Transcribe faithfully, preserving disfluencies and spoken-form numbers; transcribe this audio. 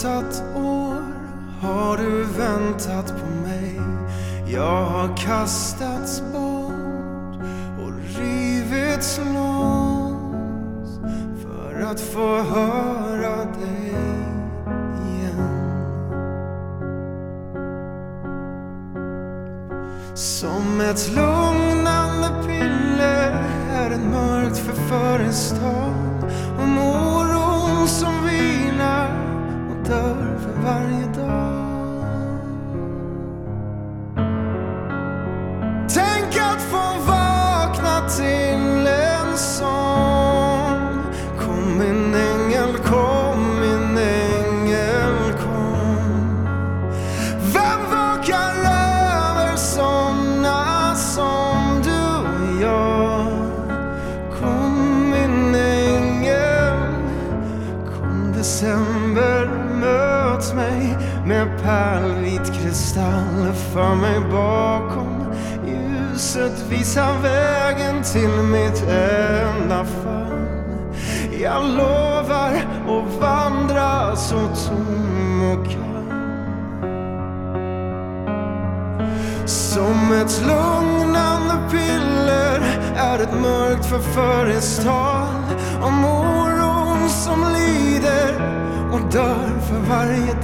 väntat år har du väntat på mig. Jag har kastats bort och rivits loss för att få höra dig igen. Som ett lugnande piller är det mörkt för förestad, om oron som vilar och dör för varje dag. Tänk att få vakna till en sång. Kom min ängel, kom min ängel, kom. Vem vakar över såna som du och jag? Kom min ängel, kom december, möt mig med pärlvit kristall. För mig bakom ljuset, visa vägen till mitt enda fall. Jag lovar att vandra så tom och kall. Som ett lugnande piller är ett mörkt förföristal, om oron som lider och dör för varje